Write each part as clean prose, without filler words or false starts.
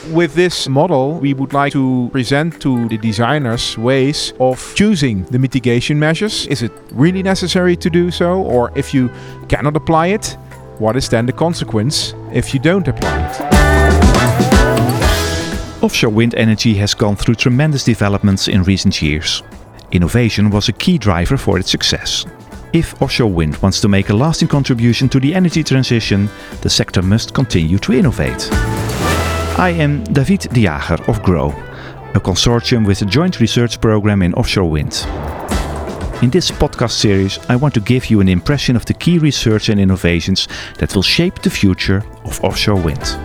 with this model, we would like to present to the designers ways of choosing the mitigation measures. Is it really necessary to do so? Or if you cannot apply it, what is then the consequence if you don't apply it? Offshore wind energy has gone through tremendous developments in recent years. Innovation was a key driver for its success. If offshore wind wants to make a lasting contribution to the energy transition, the sector must continue to innovate. I am David de Jager of GROW, a consortium with a joint research program in offshore wind. In this podcast series, I want to give you an impression of the key research and innovations that will shape the future of offshore wind.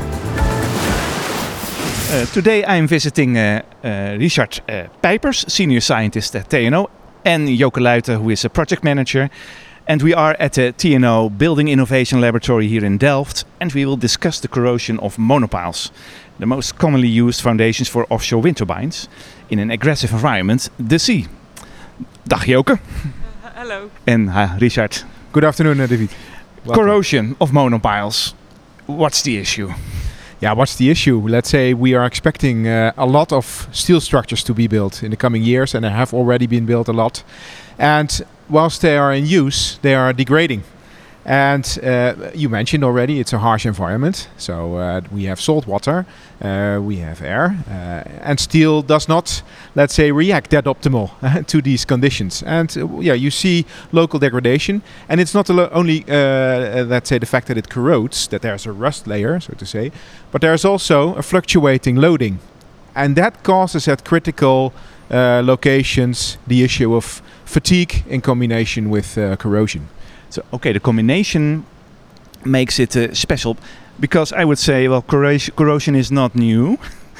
Today I am visiting Richard Pijpers, Senior Scientist at TNO, and Joke Luijten, who is a Project Manager. And we are at the TNO Building Innovation Laboratory here in Delft, and we will discuss the corrosion of monopiles, the most commonly used foundations for offshore wind turbines, in an aggressive environment, the sea. Dag Joke. Hello. And Richard. Good afternoon, David. Welcome. Corrosion of monopiles. What's the issue? Yeah, what's the issue? Let's say we are expecting a lot of steel structures to be built in the coming years, and there have already been built a lot. And whilst they are in use, they are degrading. And you mentioned already, it's a harsh environment. So we have salt water, we have air, and steel does not, let's say, react that optimal to these conditions. And you see local degradation. And it's not only, let's say, the fact that it corrodes, that there's a rust layer, so to say, but there's also a fluctuating loading. And that causes at critical locations the issue of fatigue in combination with corrosion. So, okay, the combination makes it special, because I would say, well, corrosion is not new.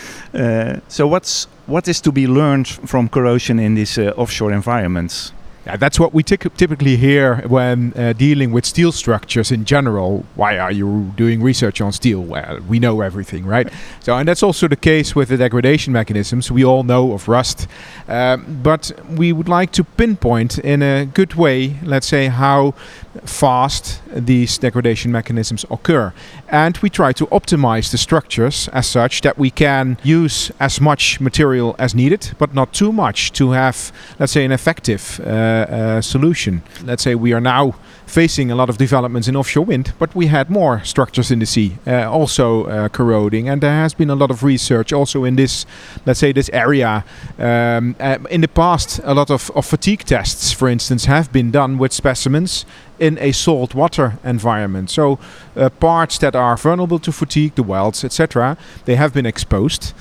So what is to be learned from corrosion in these offshore environments? Yeah, that's what we typically hear when dealing with steel structures in general. Why are you doing research on steel? Well, we know everything, right? So, and that's also the case with the degradation mechanisms. We all know of rust, but we would like to pinpoint in a good way, let's say, how fast these degradation mechanisms occur. And we try to optimize the structures as such that we can use as much material as needed, but not too much to have, let's say, an effective solution. Let's say we are now facing a lot of developments in offshore wind, but we had more structures in the sea also corroding, and there has been a lot of research also in this, let's say, this area. In the past, a lot of fatigue tests, for instance, have been done with specimens in a salt water environment. So parts that are vulnerable to fatigue, the welds, etc., they have been exposed.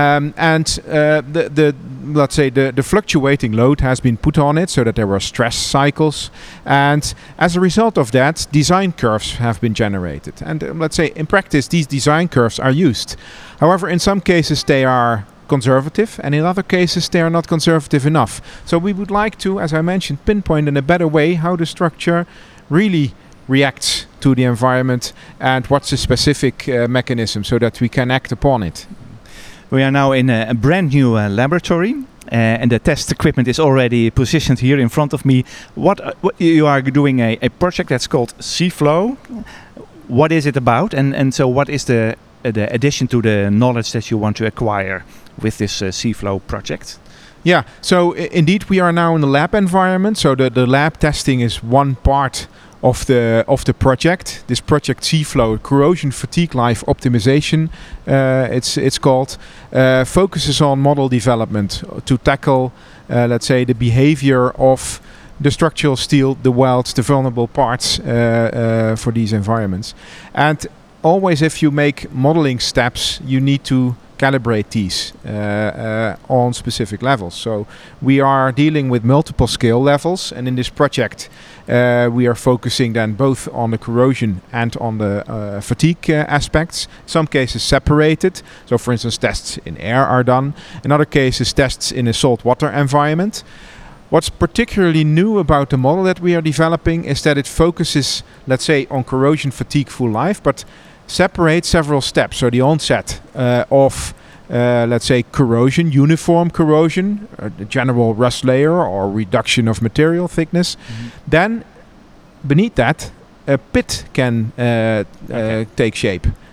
Let's say the fluctuating load has been put on it so that there were stress cycles, and as a result of that, design curves have been generated. And let's say in practice these design curves are used. However, in some cases they are conservative, and in other cases they are not conservative enough. So we would like to, as I mentioned, pinpoint in a better way how the structure really reacts to the environment and what's the specific mechanism so that we can act upon it. We are now in a brand new laboratory, and the test equipment is already positioned here in front of me. What you are doing a project that's called Seaflow. What is it about, and so what is the addition to the knowledge that you want to acquire with this Seaflow project? Yeah, so indeed we are now in the lab environment. So the lab testing is one part of the project. This project Seaflow, Corrosion Fatigue Life Optimization, it's called, focuses on model development to tackle, let's say, the behavior of the structural steel, the welds, the vulnerable parts for these environments. And always, if you make modeling steps, you need to calibrate these on specific levels. So we are dealing with multiple scale levels, and in this project we are focusing then both on the corrosion and on the fatigue aspects. Some cases separated, so for instance tests in air are done, in other cases tests in a saltwater environment. What's particularly new about the model that we are developing is that it focuses, let's say, on corrosion fatigue full life, but separates several steps. So the onset of, let's say, corrosion, uniform corrosion, the general rust layer or reduction of material thickness. Mm-hmm. Then beneath that, a pit can take shape.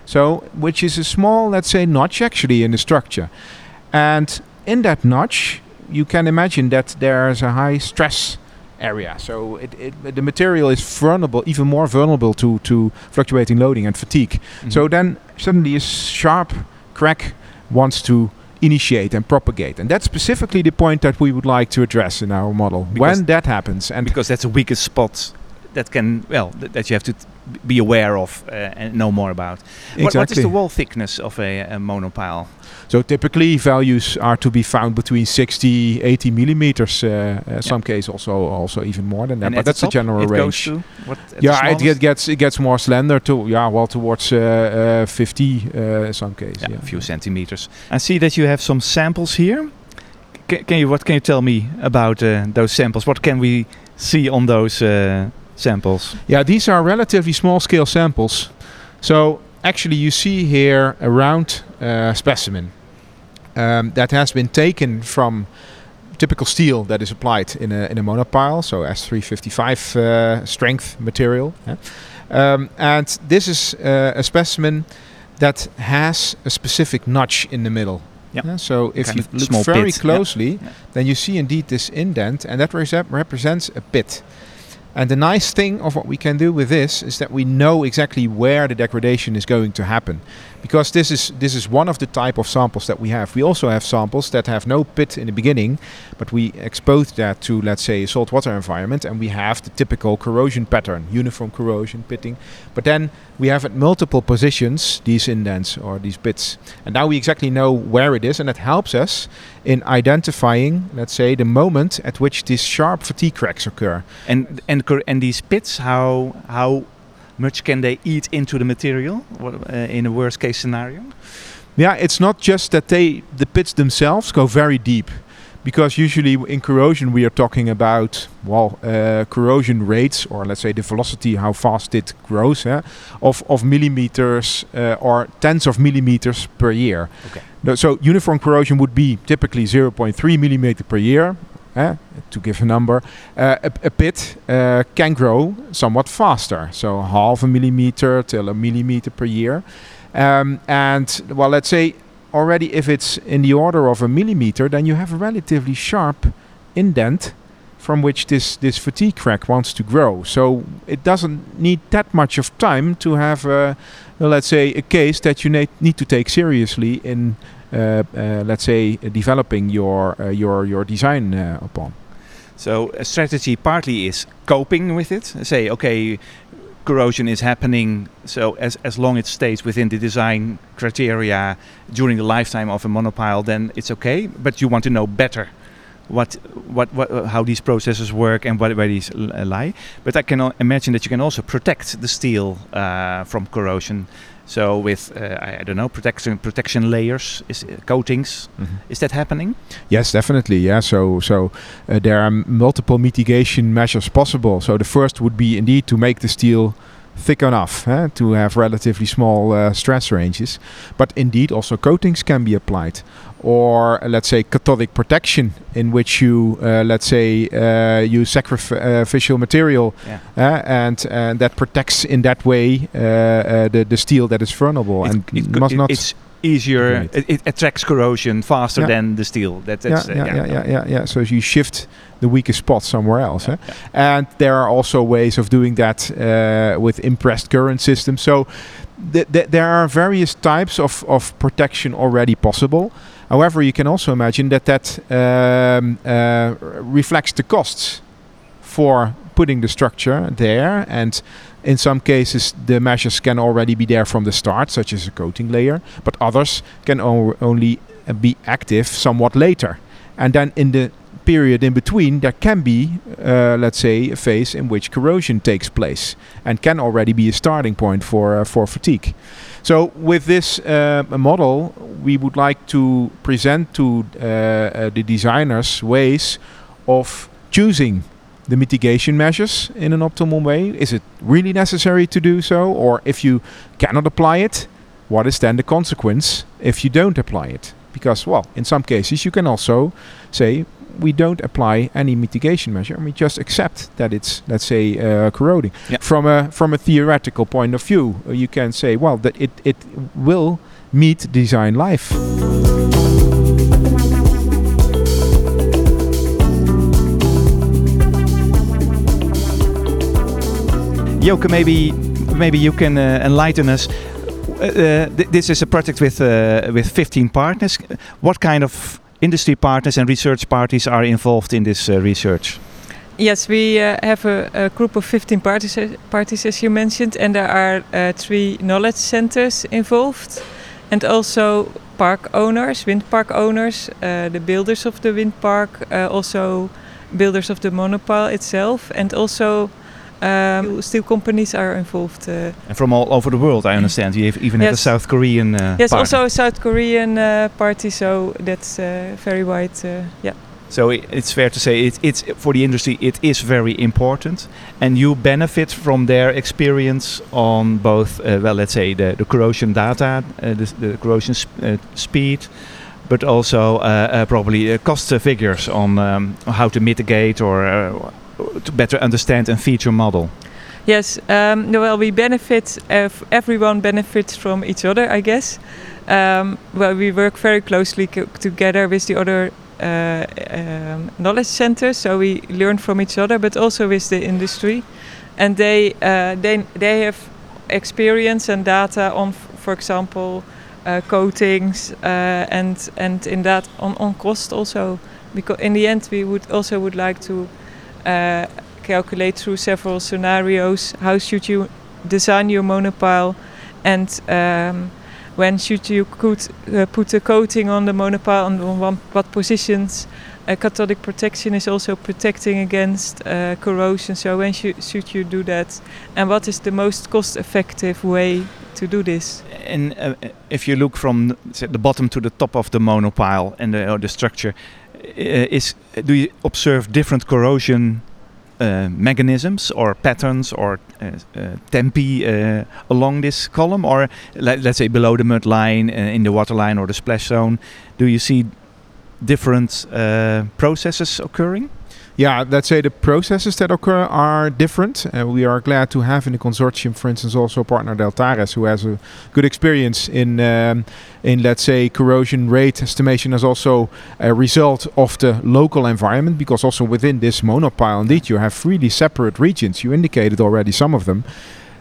So, which is a small, let's say, notch actually in the structure. And in that notch, you can imagine that there's a high stress area. So the material is vulnerable, even more vulnerable to fluctuating loading and fatigue. Mm-hmm. So then suddenly a sharp crack wants to initiate and propagate. And that's specifically the point that we would like to address in our model. Because when that happens. And because that's the weakest spot that can, that you have to be aware of and know more about. Exactly. What is the wall thickness of a monopile? So typically values are to be found between 60, 80 millimeters. Some cases also even more than that. And but that's the general it range. Goes to what? It gets more slender too. Yeah, well towards 50 some cases. Yeah, a few centimeters. I see that you have some samples here. What can you tell me about those samples? What can we see on those samples? Yeah, these are relatively small scale samples. So actually you see here a round specimen that has been taken from typical steel that is applied in a monopile, so S355 strength material. And this is a specimen that has a specific notch in the middle. Yep. So if kind you of look very pit. closely, then you see indeed this indent, and that represents a pit. And the nice thing of what we can do with this is that we know exactly where the degradation is going to happen. Because this is one of the type of samples that we have. We also have samples that have no pit in the beginning, but we expose that to, let's say, a saltwater environment, and we have the typical corrosion pattern, uniform corrosion, pitting. But then we have at multiple positions these indents or these pits. And now we exactly know where it is, and that helps us in identifying, let's say, the moment at which these sharp fatigue cracks occur. And these pits, how much can they eat into the material in a worst case scenario? Yeah, it's not just that the pits themselves go very deep, because usually in corrosion we are talking about corrosion rates, or let's say the velocity, how fast it grows, of millimeters or tens of millimeters per year. Okay. So uniform corrosion would be typically 0.3 millimeter per year. To give a number, a pit can grow somewhat faster, so half a millimeter till a millimeter per year. And let's say already if it's in the order of a millimeter, then you have a relatively sharp indent from which this fatigue crack wants to grow. So it doesn't need that much of time to have, let's say, a case that you need to take seriously in let's say developing your design upon. So a strategy partly is coping with it. Say, okay, corrosion is happening, so as long it stays within the design criteria during the lifetime of a monopile, then it's okay. But you want to know better how these processes work and where these lie. But I can imagine that you can also protect the steel from corrosion. So with protection layers, coatings, is that happening? Yes, definitely. Yeah. So there are multiple mitigation measures possible. So the first would be indeed to make the steel thick enough to have relatively small stress ranges. But indeed also coatings can be applied. Or let's say cathodic protection, in which you use sacrificial material, and that protects in that way the steel that is vulnerable It's easier. It attracts corrosion faster than the steel. So you shift the weakest spot somewhere else. And there are also ways of doing that with impressed current systems. So there are various types of protection already possible. However, you can also imagine that reflects the costs for putting the structure there, and in some cases the measures can already be there from the start, such as a coating layer, but others can only be active somewhat later. And then in the period in between, there can be, let's say, a phase in which corrosion takes place and can already be a starting point for fatigue. So with this model, we would like to present to the designers ways of choosing the mitigation measures in an optimal way. Is it really necessary to do so? Or if you cannot apply it, what is then the consequence if you don't apply it? Because, in some cases you can also say, we don't apply any mitigation measure, and we just accept that it's, let's say, corroding. Yeah. From a theoretical point of view, you can say, well, that it will meet design life. Joke, maybe you can enlighten us. This is a project with 15 partners. What kind of industry partners and research parties are involved in this research? Yes, we have a group of 15 parties, as you mentioned, and there are 3 knowledge centers involved, and also park owners, wind park owners, the builders of the wind park, also builders of the monopile itself, and also steel companies are involved. And from all over the world, I understand. You even have a South Korean yes, partner. also a South Korean party, so that's very wide. Yeah. So it's fair to say it's for the industry, it is very important, and you benefit from their experience on both, well, let's say the corrosion data, the corrosion speed, but also probably cost figures on how to mitigate or to better understand and feed your model. Yes, well, we benefit. Everyone benefits from each other, I guess. Well, we work very closely together with the other knowledge centers, so we learn from each other, but also with the industry, and they have experience and data on, for example, coatings and in that on cost also, because in the end we would like to calculate through several scenarios how should you design your monopile, and when should you put a coating on the monopile, on what positions. Cathodic protection is also protecting against corrosion, so when should you do that, and what is the most cost-effective way to do this? And if you look from the bottom to the top of the monopile and the structure, do you observe different corrosion mechanisms or patterns or tempi along this column, or let's say below the mud line, in the water line or the splash zone? Do you see different processes occurring? Yeah, let's say the processes that occur are different. We are glad to have in the consortium, for instance, also partner Deltares, who has a good experience in let's say corrosion rate estimation as also a result of the local environment, because also within this monopile, indeed, you have really separate regions. You indicated already some of them.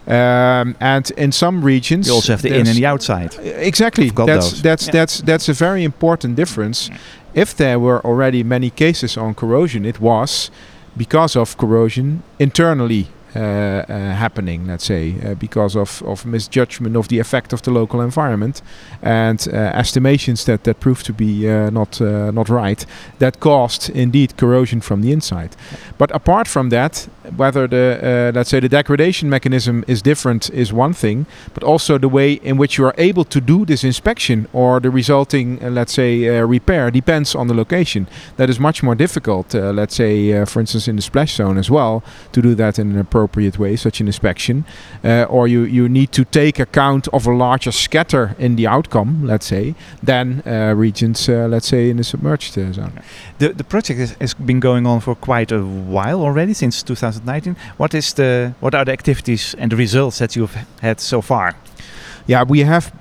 And in some regions, you also have the in and the outside. Exactly. That's a very important difference. If there were already many cases on corrosion, it was because of corrosion internally happening, let's say, because of misjudgment of the effect of the local environment and estimations that proved to be not right, that caused indeed corrosion from the inside. But apart from that, whether the let's say the degradation mechanism is different is one thing, but also the way in which you are able to do this inspection or the resulting let's say repair depends on the location. That is much more difficult, let's say for instance in the splash zone as well, to do that in an appropriate way, such an inspection, or you need to take account of a larger scatter in the outcome, let's say, than regions let's say in the submerged zone. The project has been going on for quite a while already, since 2019. What are the activities and the results that you've had so far? Yeah, we have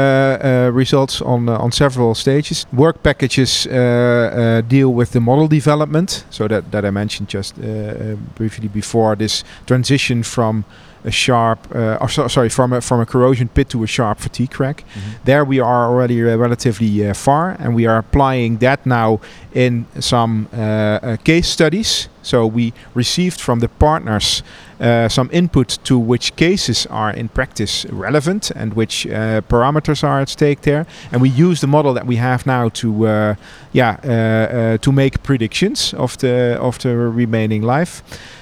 results on several stages. Work packages deal with the model development, so that I mentioned just briefly before, this transition from a sharp, from a corrosion pit to a sharp fatigue crack. Mm-hmm. There we are already relatively far, and we are applying that now in some case studies. So we received from the partners some input to which cases are in practice relevant and which parameters are at stake there, and we use the model that we have now to make predictions of the remaining life.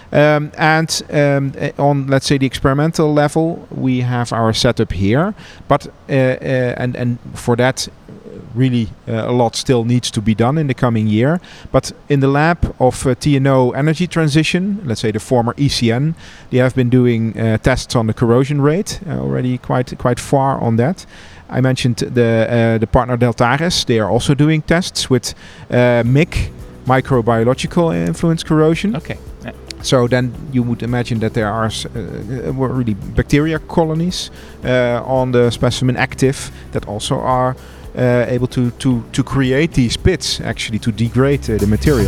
On, let's say, the experimental level, we have our setup here, but and for that, really a lot still needs to be done in the coming year. But in the lab of TNO Energy Transition, let's say the former ECN, they have been doing tests on the corrosion rate, already quite far on that. I mentioned the partner Deltares. They are also doing tests with MIG microbiological influence corrosion. Okay. Yeah. So then you would imagine that there are were really bacteria colonies on the specimen active that also are able to create these pits, actually to degrade the material.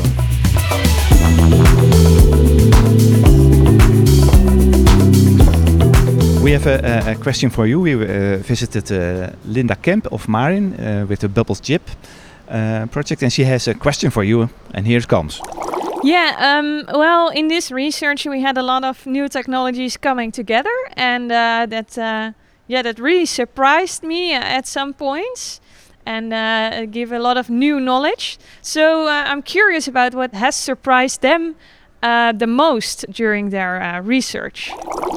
We have a question for you. We visited Linda Kemp of Marin with the Bubbles JIP project, and she has a question for you, and here it comes. Yeah, well, in this research we had a lot of new technologies coming together, and that really surprised me at some points, and give a lot of new knowledge. So I'm curious about what has surprised them the most during their research.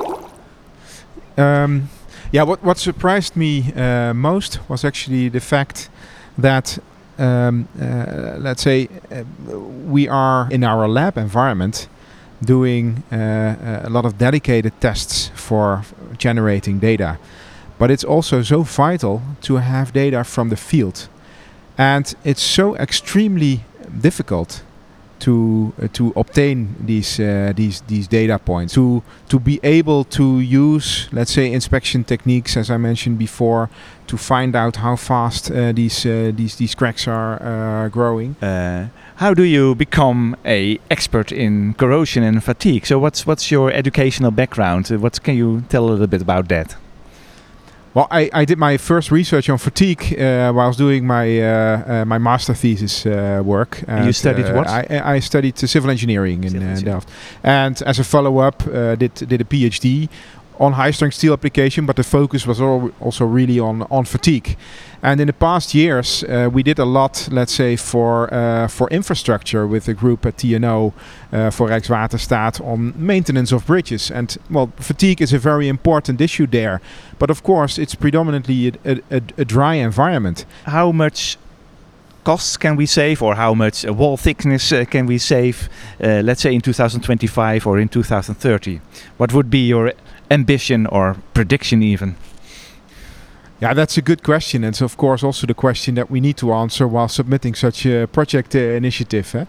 What surprised me most was actually the fact that let's say we are in our lab environment doing a lot of dedicated tests for generating data, but it's also so vital to have data from the field, and it's so extremely difficult to obtain these data points, to be able to use, let's say, inspection techniques, as I mentioned before, to find out how fast these cracks are growing. How do you become an expert in corrosion and fatigue? So what's your educational background? What can you tell a little bit about that? Well, I did my first research on fatigue while I was doing my master thesis work. And you studied what? I studied civil engineering in Delft, and as a follow-up, did a PhD on high-strength steel application, but the focus was also really on fatigue. And in the past years, we did a lot, let's say, for infrastructure with a group at TNO for Rijkswaterstaat on maintenance of bridges. And well, fatigue is a very important issue there. But of course, it's predominantly a dry environment. How much costs can we save, or how much wall thickness can we save, let's say in 2025 or in 2030? What would be your ambition or prediction even? Yeah, that's a good question. And it's of course also the question that we need to answer while submitting such a project initiative.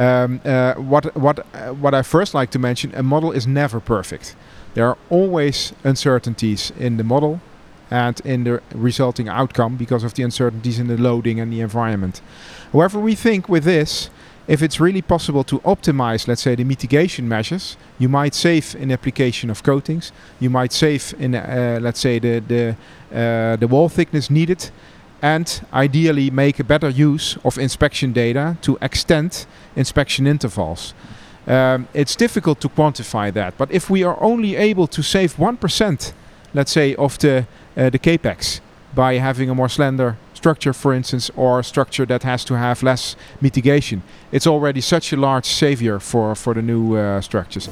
What I first like to mention, a model is never perfect. There are always uncertainties in the model and in the resulting outcome because of the uncertainties in the loading and the environment. However, we think with this, if it's really possible to optimize, let's say, the mitigation measures, you might save in application of coatings, you might save in, let's say, the wall thickness needed, and ideally make a better use of inspection data to extend inspection intervals. It's difficult to quantify that, but if we are only able to save 1%, let's say, of the capex by having a more slender structure, for instance, or structure that has to have less mitigation, it's already such a large savior for the new structures.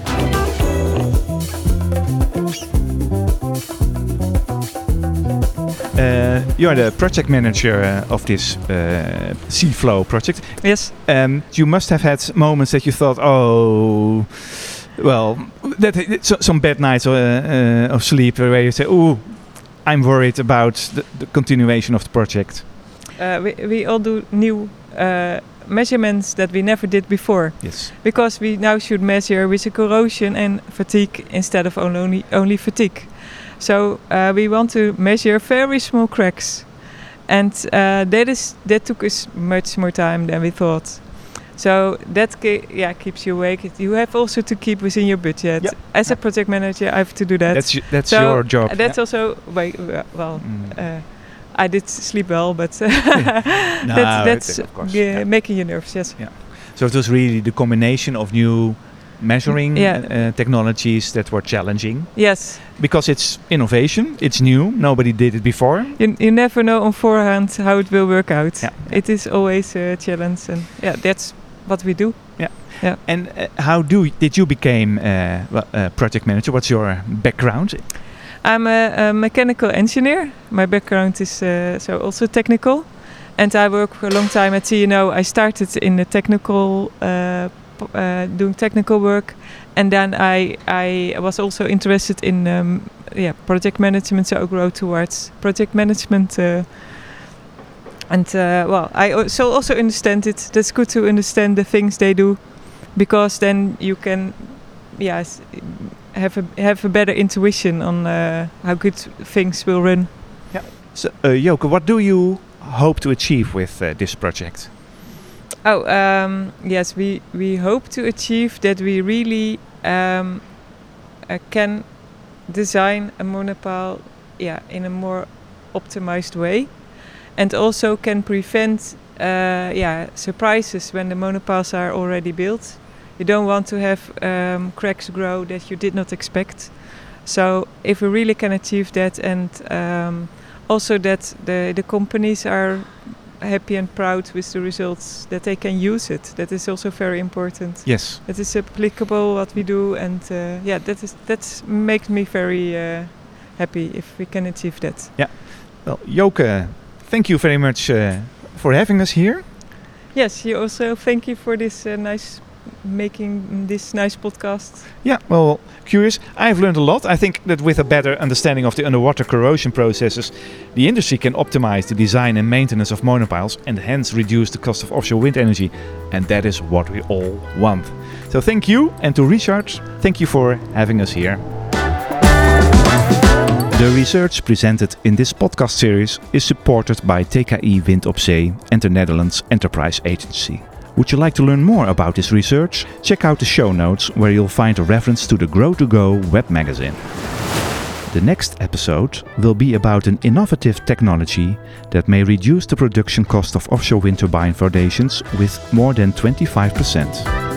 You are the project manager of this Seaflow project. Yes. You must have had moments that you thought, oh, well, some bad nights of sleep where you say, oh, I'm worried about the continuation of the project. We all do new measurements that we never did before. Yes. Because we now should measure with the corrosion and fatigue instead of only fatigue. So we want to measure very small cracks, and that took us much more time than we thought. So that keeps you awake. You have also to keep within your budget. Yep. As a project manager, I have to do that. That's your job. That's also I did sleep well, but that's making you nervous. Yes. Yeah. So it was really the combination of new measuring technologies that were challenging. Yes. Because it's innovation, it's new, nobody did it before. You never know on forehand how it will work out. Yeah. It is always a challenge, and that's what we do. Yeah. And how did you become a project manager? What's your background? I'm a mechanical engineer. My background is also technical, and I work for a long time at TNO. I started in the technical doing technical work, and then I was also interested in project management, so I grew towards project management And I also understand it. That's good to understand the things they do, because then you can, have a better intuition on how good things will run. Yeah. So, Joke, what do you hope to achieve with this project? Yes, we hope to achieve that we really can design a monopile, in a more optimized way, and also can prevent surprises when the monopiles are already built. You don't want to have cracks grow that you did not expect. So if we really can achieve that, and also that the companies are happy and proud with the results, that they can use it, that is also very important. Yes. That is applicable what we do, and that makes me very happy if we can achieve that. Yeah. Well, Joke, thank you very much for having us here. Yes, you also thank you for this making this nice podcast. Yeah, well, curious. I've learned a lot. I think that with a better understanding of the underwater corrosion processes, the industry can optimize the design and maintenance of monopiles and hence reduce the cost of offshore wind energy. And that is what we all want. So thank you, and to Richard, thank you for having us here. The research presented in this podcast series is supported by TKI Wind op Zee and the Netherlands Enterprise Agency. Would you like to learn more about this research? Check out the show notes, where you'll find a reference to the Grow2Go web magazine. The next episode will be about an innovative technology that may reduce the production cost of offshore wind turbine foundations with more than 25%.